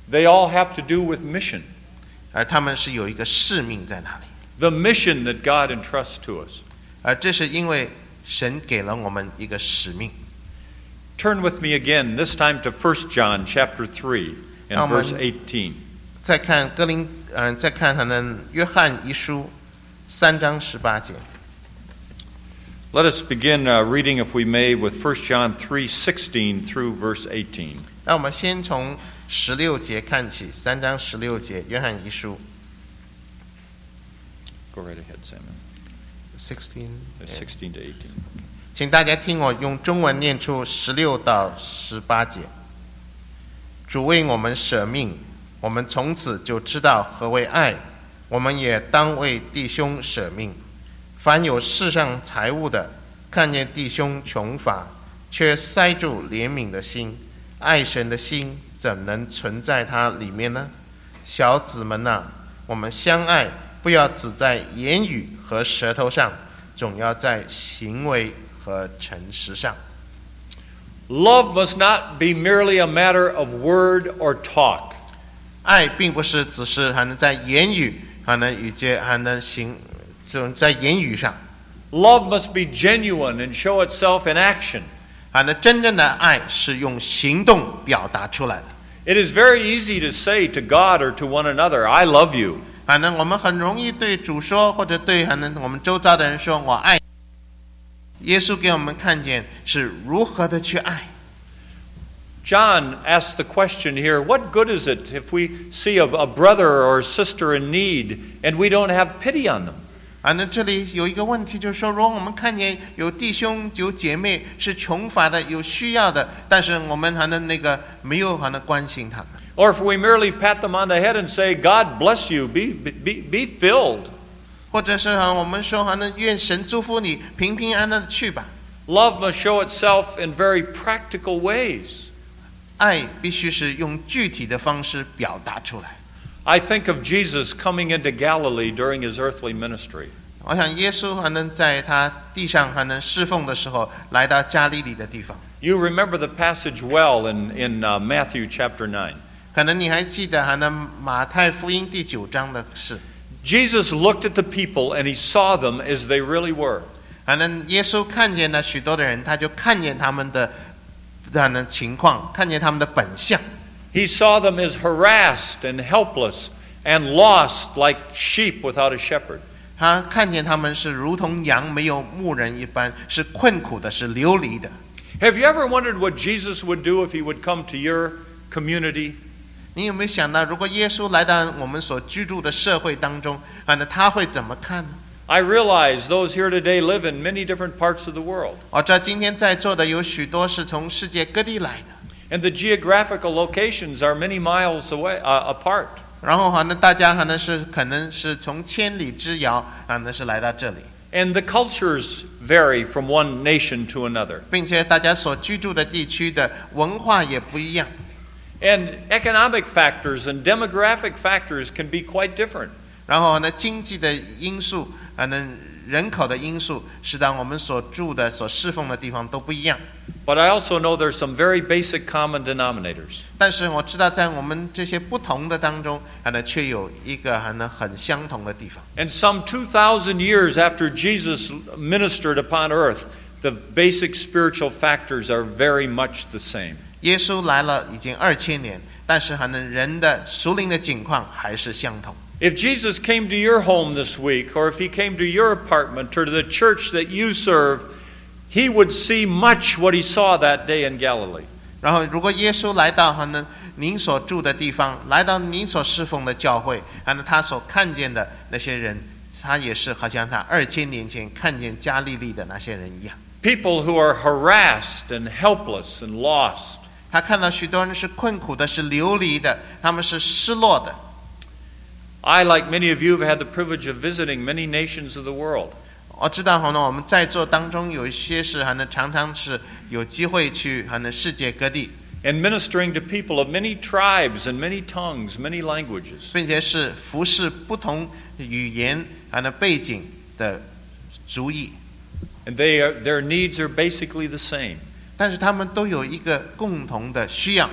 [SPEAKER 1] They all have to do with mission.
[SPEAKER 2] 而他们是有一个使命在那里。
[SPEAKER 1] The mission that God entrusts to us.
[SPEAKER 2] 而这是因为神给了我们一个使命。
[SPEAKER 1] Turn with me again, this time to 1 John chapter 3 and verse 18.
[SPEAKER 2] 再看再看他的约翰一书3章18节。
[SPEAKER 1] Let us begin reading, if we may, with 1 John 3:16 through verse 18.
[SPEAKER 2] 让我们先从16节看起，3章16节，约翰一书。
[SPEAKER 1] Go right ahead, Simon.
[SPEAKER 2] 16
[SPEAKER 1] to 18.
[SPEAKER 2] 请大家听我用中文念出16到18节。主为我们舍命，我们从此就知道何为爱，我们也当为弟兄舍命。凡有世上财物的，看见弟兄穷乏，却塞住怜悯的心，爱神的心怎能存在他里面呢？小子们啊，我们相爱，不要只在言语和舌头上，总要在行为和诚实上。
[SPEAKER 1] Love must not be merely a matter of word or talk.
[SPEAKER 2] 爱并不是只是还能在言语，还能语接，还能行，在言语上。
[SPEAKER 1] Love must be genuine and show itself in action.
[SPEAKER 2] 还能真正的爱是用行动表达出来的。
[SPEAKER 1] It is very easy to say to God or to one another, I love you.
[SPEAKER 2] 反正我们很容易对主说，或者对我们周遭的人说，我爱你。耶稣给我们看见是如何的去爱。
[SPEAKER 1] John asks the question here, what good is it if we see a brother or a sister in need and we don't have pity on them?
[SPEAKER 2] 反正这里有一个问题，就是说，如果我们看见有弟兄有姐妹是穷乏的、有需要的，但是我们还能没有还能关心他们。
[SPEAKER 1] Or if we merely pat them on the head and say, God bless you, be filled.
[SPEAKER 2] 或者是我们说还能愿神祝福你，平平安安的去吧。
[SPEAKER 1] Love must show itself in very practical ways.
[SPEAKER 2] 爱必须是用具体的方式表达出来。
[SPEAKER 1] I think of Jesus coming into Galilee during his earthly ministry.
[SPEAKER 2] 我想耶稣还能在他地上还能侍奉的时候，来到加利利的地方。
[SPEAKER 1] You remember the passage well in Matthew chapter 9.
[SPEAKER 2] 可能你还记得还能马太福音第9章的事。
[SPEAKER 1] Jesus looked at the people and he saw them as they really were.
[SPEAKER 2] 可能耶稣看见了许多的人，他就看见他们的情况，看见他们的本相。
[SPEAKER 1] He saw them as harassed and helpless and lost like sheep without a shepherd.
[SPEAKER 2] 他看见他们是如同羊没有牧人一般，是困苦的，是流离的。
[SPEAKER 1] Have you ever wondered what Jesus would do if he would come to your community?
[SPEAKER 2] 你有没有想到，如果耶稣来到我们所居住的社会当中，他会怎么看呢？
[SPEAKER 1] I realize those here today live in many different parts of the world.
[SPEAKER 2] 我知道今天在座的有许多是从世界各地来的。
[SPEAKER 1] And the geographical locations are many miles away apart.
[SPEAKER 2] 然后大家可能是从千里之遥是来到这里。
[SPEAKER 1] And the cultures vary from one nation to another.
[SPEAKER 2] 并且大家所居住的地区的文化也不一样。
[SPEAKER 1] And economic factors and demographic factors can be quite different.
[SPEAKER 2] 然后经济的因素人口的因素，使得我们所住的、所侍奉的地方都不一样。
[SPEAKER 1] But I also know there's some very basic common denominators.
[SPEAKER 2] 但是我知道，在我们这些不同的当中，却有一个很相同的地方。
[SPEAKER 1] And some 2,000 years after Jesus ministered upon earth, the basic spiritual factors are very much the same.
[SPEAKER 2] 耶稣来了已经2000年，但是人的属灵的境况还是相同。
[SPEAKER 1] If Jesus came to your home this week, or if he came to your apartment or to the church that you serve, he would see much what he saw that day in Galilee.
[SPEAKER 2] 然后，如果耶稣来到您所住的地方，来到您所侍奉的教会，他所看见的那些人，他也是好像他2000年前看见加利利的那些人一样。
[SPEAKER 1] People who are harassed and helpless and lost.
[SPEAKER 2] 他看到许多人是困苦的，是流离的，他们是失落的。
[SPEAKER 1] I, like many of you, have had the privilege of visiting many nations of the world.
[SPEAKER 2] 我知道我们在座当中有一些是常常是有机会去世界各地，
[SPEAKER 1] And ministering to people of many tribes and many tongues, many languages.
[SPEAKER 2] 并且是服侍不同语言背景的族裔。
[SPEAKER 1] And their needs are basically the same.
[SPEAKER 2] 但是他们都有一个共同的需要，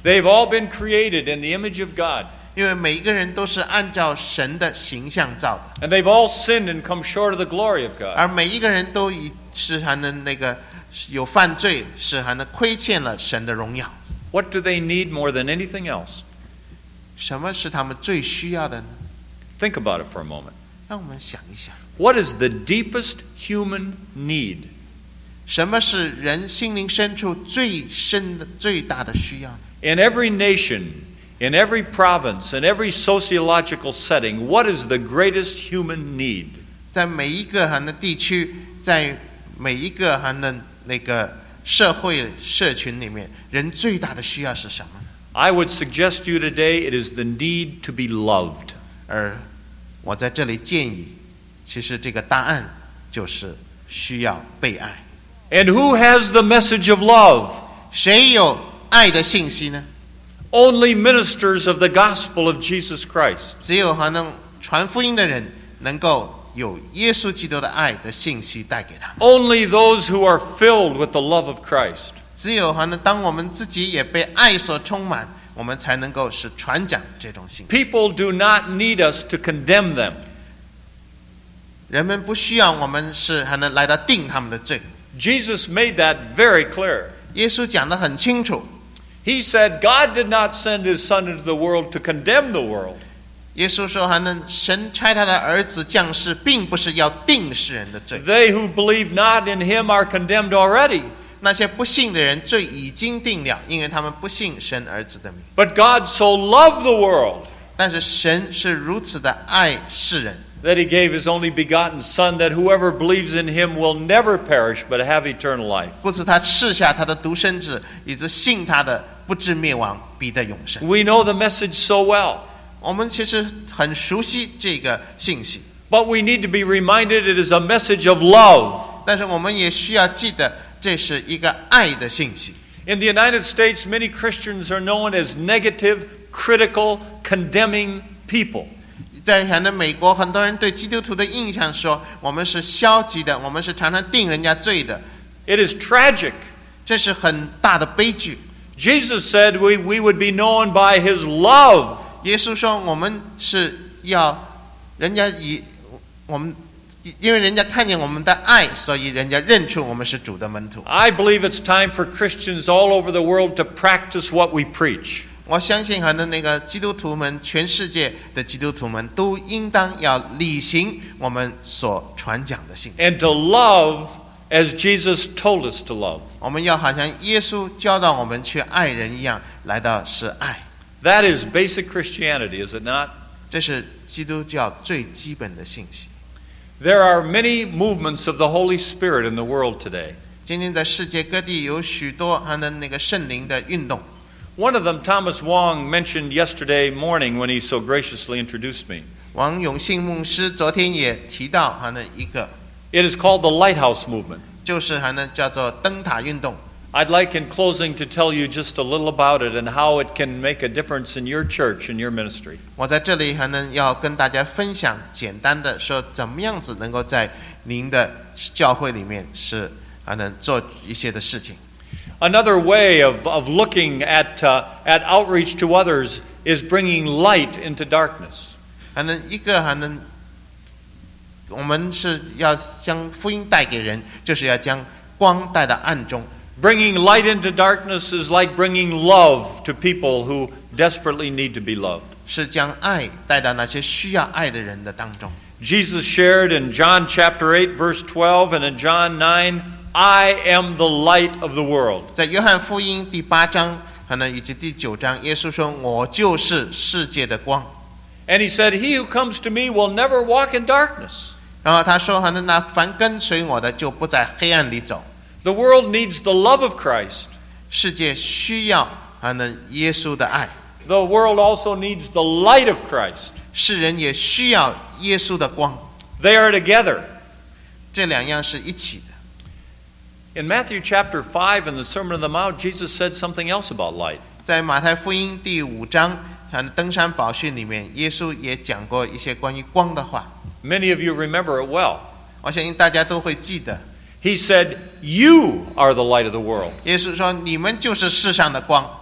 [SPEAKER 1] They've all been created in the image of God.
[SPEAKER 2] 因为每一个人都是按照神的形象造的，
[SPEAKER 1] And they've all sinned and come short of the glory of God.
[SPEAKER 2] 而每一个人都是还能有犯罪，是还能亏欠了神的荣耀。
[SPEAKER 1] What do they need more than anything else?
[SPEAKER 2] 什么是他们最需要的呢？
[SPEAKER 1] Think about it for a moment.
[SPEAKER 2] 让我们想一想，
[SPEAKER 1] What is the deepest human need?
[SPEAKER 2] 什么是人心灵深处最深的、最大的需要呢？
[SPEAKER 1] In every nation, in every province, in every sociological setting, what is the greatest human need?
[SPEAKER 2] 在每一个还能地区，在每一个还能社会社群里面，人最大的需要是什么呢？
[SPEAKER 1] I would suggest to you today it is the need to be loved.
[SPEAKER 2] 而我在这里建议，其实这个答案就是需要被爱。
[SPEAKER 1] And who has the message of love?
[SPEAKER 2] 谁有爱的信息呢？
[SPEAKER 1] Only ministers of the gospel of Jesus Christ.
[SPEAKER 2] 只有还能传福音的人，能够有耶稣基督的爱的信息带给他们。
[SPEAKER 1] Only those who are filled with the love of Christ.
[SPEAKER 2] 只有还能当我们自己也被爱所充满，我们才能够是传讲这种信息。
[SPEAKER 1] People do not need us to condemn them.
[SPEAKER 2] 人们不需要我们是还能来到定他们的罪。
[SPEAKER 1] Jesus made that very clear.
[SPEAKER 2] 耶稣讲得很清楚，
[SPEAKER 1] He said God did not send his son into the world to condemn the world.
[SPEAKER 2] 耶稣说还能神差他的儿子降世，并不是要定世人的罪。
[SPEAKER 1] They who believe not in him are condemned already.
[SPEAKER 2] 那些不信的人罪已经定了，因为他们不信神儿子的名。
[SPEAKER 1] But God so loved the world
[SPEAKER 2] 但是神是如此的爱世人，
[SPEAKER 1] that he gave his only begotten Son, that whoever believes in him will never perish but have eternal life.
[SPEAKER 2] 故此他赐下他的独生子，以致信他的不至灭亡，必得永生。
[SPEAKER 1] We know the message so well,
[SPEAKER 2] 我们其实很熟悉这个信息，
[SPEAKER 1] but we need to be reminded it is a message of love.
[SPEAKER 2] 但是我们也需要记得，这是一个爱的信息。
[SPEAKER 1] In the United States, many Christians are known as negative, critical, condemning people.
[SPEAKER 2] 在美国，很多人对基督徒的印象说，我们是消极的，我们是常常定人家罪的，
[SPEAKER 1] It is tragic.
[SPEAKER 2] 这是很大的悲剧。
[SPEAKER 1] Jesus said we would be known by his love.
[SPEAKER 2] 耶稣说，我们是要人家因为人家看见我们的爱，所以人家认出我们是主的门徒。
[SPEAKER 1] I believe it's time for Christians all over the world to practice what we preach.
[SPEAKER 2] 我相信很多基督徒们，全世界的基督徒们都应当要履行我们所传讲的信息。
[SPEAKER 1] And to love as Jesus told us to love.
[SPEAKER 2] 我们要好像耶稣教导我们去爱人一样，来到是爱。
[SPEAKER 1] That is basic Christianity, is it not?
[SPEAKER 2] 这是基督教最基本的信息。
[SPEAKER 1] There are many movements of the Holy Spirit in the world today.
[SPEAKER 2] 今天在世界各地有许多圣灵的运动。
[SPEAKER 1] One of them, Thomas Wong, mentioned yesterday morning when he so graciously introduced me.
[SPEAKER 2] 王永信牧师昨天也提到一个，
[SPEAKER 1] It is called the Lighthouse Movement.
[SPEAKER 2] 就是叫做灯塔运动。
[SPEAKER 1] I'd like in closing to tell you just a little about it and how it can make a difference in your church and your ministry.
[SPEAKER 2] 我在这里要跟大家分享，简单的说怎么样子能够在您的教会里面是做一些的事情。
[SPEAKER 1] Another way of looking at outreach to others is bringing light into darkness.
[SPEAKER 2] 一个我们是要将福音带给人，就是要将光带到暗中。
[SPEAKER 1] Bringing light into darkness is like bringing love to people who desperately need to be loved.
[SPEAKER 2] 是将爱带到那些需要爱的人的当中。
[SPEAKER 1] Jesus shared in John chapter 8 verse 12 and in John 9, I am the light of the world.
[SPEAKER 2] 在约翰福音第8章以及第9章，耶稣说：“我就是世界的光。”
[SPEAKER 1] And he said, He who comes to me will never walk in darkness.
[SPEAKER 2] 然后他说：“那凡跟随我的，就不在黑暗里走。”
[SPEAKER 1] The world needs the love of Christ.
[SPEAKER 2] 世界需要耶稣的爱。
[SPEAKER 1] The world also needs the light of Christ.
[SPEAKER 2] 世人也需要耶稣的光。
[SPEAKER 1] They are together.
[SPEAKER 2] 这两样是一起的。
[SPEAKER 1] In Matthew chapter 5 in the Sermon on the Mount, Jesus said something else about light.
[SPEAKER 2] 在马太福音第5章登山宝训里面，耶稣也讲过一些关于光的话。
[SPEAKER 1] Many of you remember it well.
[SPEAKER 2] 我相信大家都会记得。
[SPEAKER 1] He said, You are the light of the world.
[SPEAKER 2] 耶稣说：“你们就是世上的光。”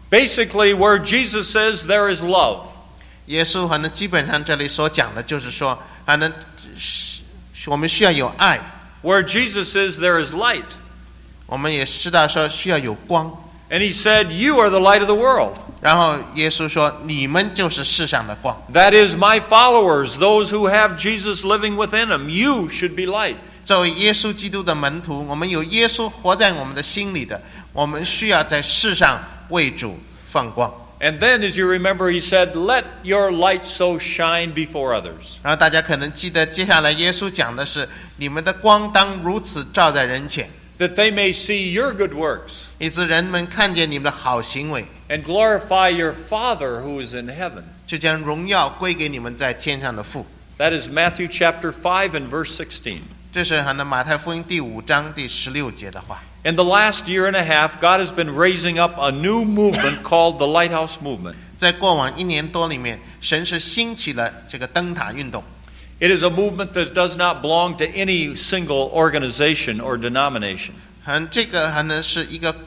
[SPEAKER 1] Basically, where Jesus says there is love.
[SPEAKER 2] 耶稣可能基本上这里所讲的就是说，可能我们需要有爱。
[SPEAKER 1] Where Jesus says there is light.
[SPEAKER 2] 我们也知道说需要有光。
[SPEAKER 1] And he said, "You are the light of the world."
[SPEAKER 2] 然后耶稣说：“你们就是世上的光。”
[SPEAKER 1] That is my followers, those who have Jesus living within them. You should be light.
[SPEAKER 2] 作为耶稣基督的门徒，我们有耶稣活在我们的心里的，我们需要在世上为主放光。
[SPEAKER 1] And then, as you remember, he said, "Let your light so shine before others."
[SPEAKER 2] 然后大家可能记得，接下来耶稣讲的是：你们的光当如此照在人前，
[SPEAKER 1] That they may see your good works
[SPEAKER 2] 以致人们看见你们的好行为，
[SPEAKER 1] and glorify your Father who is in heaven.
[SPEAKER 2] 就将荣耀归给你们在天上的父。
[SPEAKER 1] That is Matthew chapter 5 and verse 16.
[SPEAKER 2] 这是马太福音第5章第16节的话。
[SPEAKER 1] In the last year and a half, God has been raising up a new movement called the Lighthouse Movement.
[SPEAKER 2] 在过往1年多里面，神是兴起了这个灯塔运动。
[SPEAKER 1] It is a movement that does not belong to any single organization or denomination.
[SPEAKER 2] 这个是一个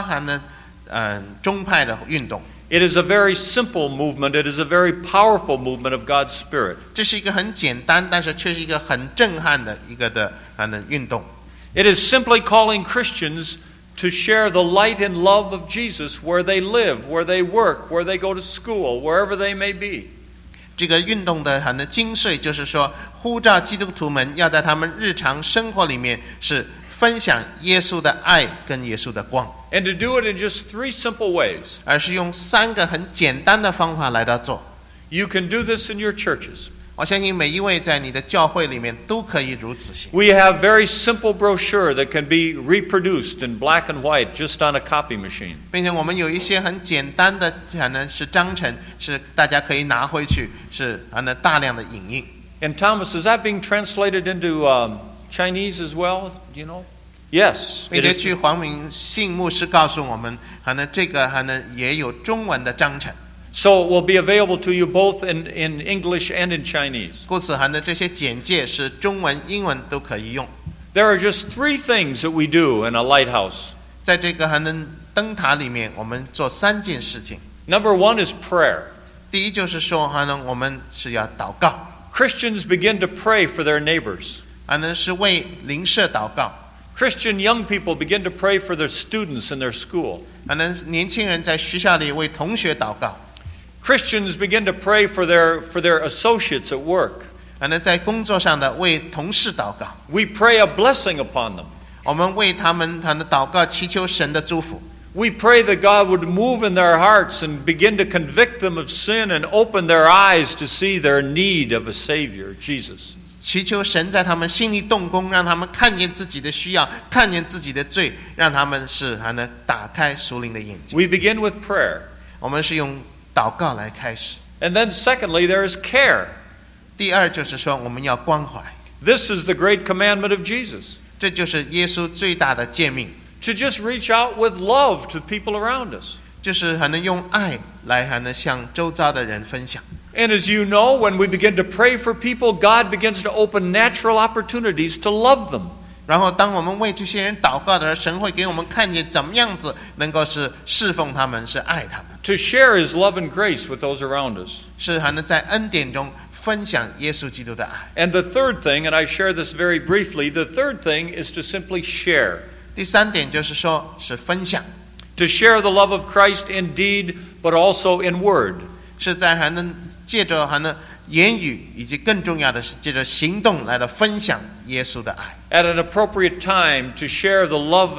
[SPEAKER 2] 宗派的运动。
[SPEAKER 1] It is a very simple movement. It is a very powerful movement of God's Spirit.
[SPEAKER 2] 这是一个很简单，但是却是一个很震撼的一个运动。
[SPEAKER 1] It is simply calling Christians to share the light and love of Jesus where they live, where they work, where they go to school, wherever they may be.
[SPEAKER 2] 这个运动的精髓就是说，呼召基督徒们要在他们日常生活里面是分享耶稣的爱跟耶稣的光。
[SPEAKER 1] And to do it in just 3 simple ways.
[SPEAKER 2] 而是用3个很简单的方法来到做。
[SPEAKER 1] You can do this in your churches.
[SPEAKER 2] 我相信每一位在你的教会里面都可以如此行。
[SPEAKER 1] We have very simple brochure that can be reproduced in black and white just on a copy machine.
[SPEAKER 2] 并且我们有一些很简单的是章程，是大家可以拿回去，是大量的影印。
[SPEAKER 1] And Thomas, is that being translated into Chinese as well? Do you know? Yes.
[SPEAKER 2] 并且据黄明信牧师告诉我们，这个也有中文的章程。
[SPEAKER 1] So it will be available to you both in English and in Chinese.
[SPEAKER 2] 故此这些简介是中文、英文都可以用。
[SPEAKER 1] There are just 3 things that we do in a lighthouse.
[SPEAKER 2] 在这个灯塔里面，我们做3件事情。
[SPEAKER 1] Number 1 is prayer.
[SPEAKER 2] 第一就是说，我们是要祷告。
[SPEAKER 1] Christians begin to pray for their neighbors.
[SPEAKER 2] 是为邻舍祷告。
[SPEAKER 1] Christian young people begin to pray for their students in their school.
[SPEAKER 2] 年轻人在学校里为同学祷告。
[SPEAKER 1] Christians begin to pray for their associates at work.
[SPEAKER 2] 在工作上的为同事祷告。
[SPEAKER 1] We pray a blessing upon them.
[SPEAKER 2] 我们为他们祷告，祈求神的祝福。
[SPEAKER 1] We pray that God would move in their hearts and begin to convict them of sin and open their eyes to see their need of a Savior, Jesus.
[SPEAKER 2] 祈求神在他们心里动工，让他们看见自己的需要，看见自己的罪，让他们是打开属灵的眼睛。
[SPEAKER 1] We begin with prayer.
[SPEAKER 2] 我们是用祷告来开始。
[SPEAKER 1] And then secondly, there is care.
[SPEAKER 2] 第二就是说，我们要关怀。
[SPEAKER 1] This is the great commandment of Jesus.
[SPEAKER 2] 这就是耶稣最大的诫命。
[SPEAKER 1] To just reach out with love to people around us.
[SPEAKER 2] 就是用爱来向周遭的人分享。
[SPEAKER 1] And as you know, when we begin to pray for people, God begins to open natural opportunities to love them.
[SPEAKER 2] 然后当我们为这些人祷告的时候，神会给我们看见怎么样子能够是侍奉他们，是爱他们。
[SPEAKER 1] To share His love and grace with those around us.
[SPEAKER 2] 是在恩典中分享耶稣基督的爱。
[SPEAKER 1] And the third thing, and I share this very briefly, the third thing is to simply share.
[SPEAKER 2] 第3点就是说是分享。
[SPEAKER 1] To share the love of Christ in deed, but also in word.
[SPEAKER 2] 是在借着言语，以及更重要的是借着行动来分享耶稣的爱。
[SPEAKER 1] At an appropriate time to share the love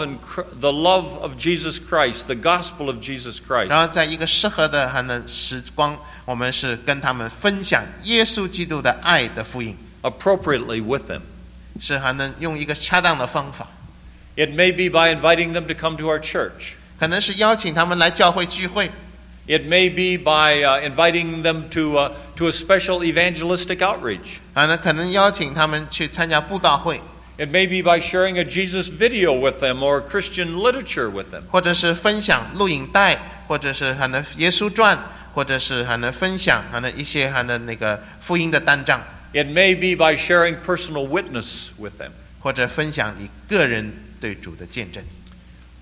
[SPEAKER 1] of Jesus Christ, the gospel of Jesus Christ.
[SPEAKER 2] 然后在一个适合的时光，我们是跟他们分享耶稣基督的爱的福音。
[SPEAKER 1] Appropriately with them.
[SPEAKER 2] 是用一个恰当的方法。
[SPEAKER 1] It may be by inviting them to come to our church.
[SPEAKER 2] 可能是邀请他们来教会聚会。
[SPEAKER 1] It may be by inviting them to a special evangelistic outreach.
[SPEAKER 2] 可能邀请他们去参加布道会。
[SPEAKER 1] It may be by sharing a Jesus video with them or Christian literature with them.
[SPEAKER 2] 或者是分享录影带，或者是耶稣传，或者是分享一些那个福音的单章。
[SPEAKER 1] It may be by sharing personal witness with them.
[SPEAKER 2] 或者分享你个人对主的见证。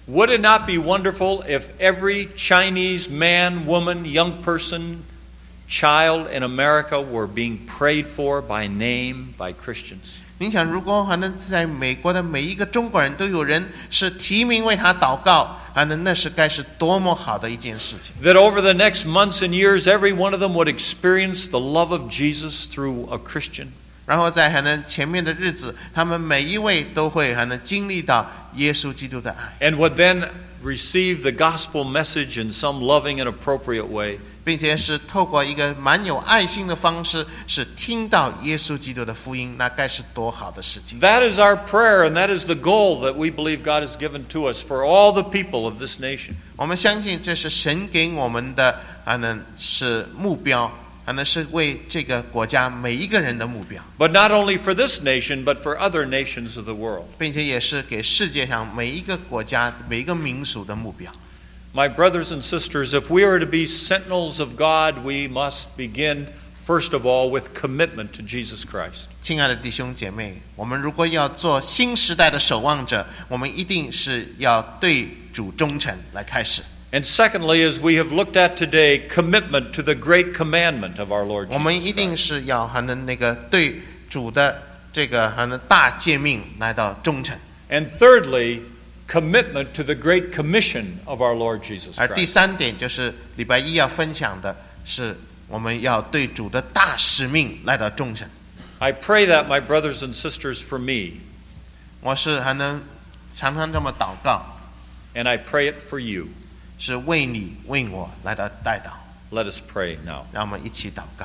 [SPEAKER 1] Would it not be wonderful if every Chinese man, woman, young person, child in America were being prayed for by name by Christians?
[SPEAKER 2] 您想，如果还能在美国的每一个中国人都有人是提名为他祷告，那是该是多么好的一件事情。
[SPEAKER 1] That over the next months and years, every one of them would experience the love of Jesus through a Christian.
[SPEAKER 2] 然后在前面的日子，他们每一位都会经历到耶稣基督的爱，
[SPEAKER 1] And would then receive the gospel message in some loving and appropriate way.
[SPEAKER 2] 并且是透过一个蛮有爱心的方式，是听到耶稣基督的福音，那该是多好的事情。
[SPEAKER 1] That is our prayer, and that is the goal that we believe God has given to us for all the people of this nation.
[SPEAKER 2] 我们相信这是神给我们的是目标，是为这个国家每一个人的目标，
[SPEAKER 1] But not only for this nation, but for other nations of the world.
[SPEAKER 2] 并且也是给世界上每一个国家、每一个民属的目标。
[SPEAKER 1] My brothers and sisters, if we are to be sentinels of God, we must begin, first of all, with commitment to Jesus Christ.
[SPEAKER 2] 亲爱的弟兄姐妹，我们如果要做新时代的守望者，我们一定是要对主忠诚来开始。
[SPEAKER 1] And secondly, as we have looked at today, commitment to the great commandment of our Lord
[SPEAKER 2] 我们一
[SPEAKER 1] Jesus
[SPEAKER 2] 定
[SPEAKER 1] Christ.
[SPEAKER 2] 是要对主的这个大诫命来到忠诚。
[SPEAKER 1] And thirdly, commitment to the great commission of our Lord Jesus
[SPEAKER 2] 而第
[SPEAKER 1] Christ.
[SPEAKER 2] 三点就是礼拜一要分享的是，我们要对主的大使命来到忠诚。
[SPEAKER 1] I pray that, my brothers and sisters, for me,
[SPEAKER 2] 我是常常这么祷告，
[SPEAKER 1] and I pray it for you.
[SPEAKER 2] 是为你为我来到代祷。
[SPEAKER 1] Let us pray now.
[SPEAKER 2] 让我们一起祷告。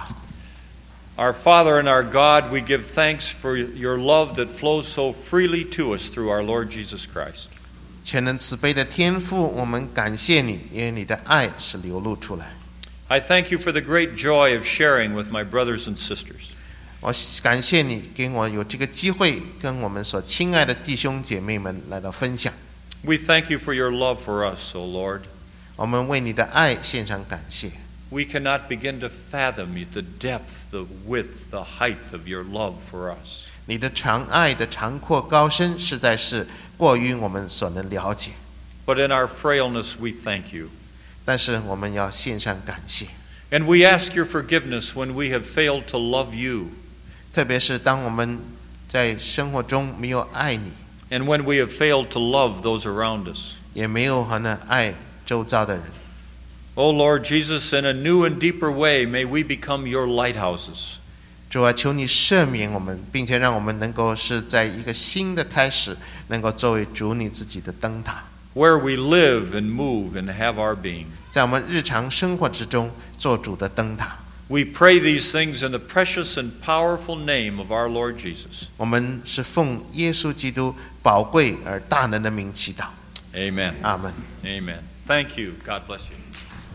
[SPEAKER 1] Our Father and our God, we give thanks for your love that flows so freely to us through our Lord Jesus Christ.
[SPEAKER 2] 全能慈悲的天父，我们感谢你，因为你的爱是流露出来。
[SPEAKER 1] I thank you for the great joy of sharing with my brothers and sisters.
[SPEAKER 2] 我感谢你给我有这个机会，跟我们所亲爱的弟兄姐妹们来到分享。
[SPEAKER 1] We thank you for your love for us, O Lord.
[SPEAKER 2] 我们为你的爱献上感谢。
[SPEAKER 1] We cannot begin to fathom the depth, the width, the height of your love for us.
[SPEAKER 2] 你的长爱的长阔高深，实在是过于我们所能了解。
[SPEAKER 1] But in our frailness, we thank you.
[SPEAKER 2] 但是我们要献上感谢，
[SPEAKER 1] And we ask your forgiveness when we have failed to love you,
[SPEAKER 2] 特别是当我们在生活中没有爱你，
[SPEAKER 1] and when we have failed to love those around us.
[SPEAKER 2] 也没有爱周遭的人。
[SPEAKER 1] O Lord Jesus, in a new and deeper way, may we become your lighthouses.
[SPEAKER 2] 主啊，求你赦免我们，并且让我们能够是在一个新的开始，能够作为主你自己的灯塔，
[SPEAKER 1] where we live and move and have our being.
[SPEAKER 2] 在我们日常生活之中做主的灯塔。
[SPEAKER 1] We pray these things in the precious and powerful name of our Lord Jesus.
[SPEAKER 2] 我们是奉耶稣基督宝贵而大能的名祈祷。
[SPEAKER 1] Amen.
[SPEAKER 2] 阿门。
[SPEAKER 1] Amen. Thank you. God bless you.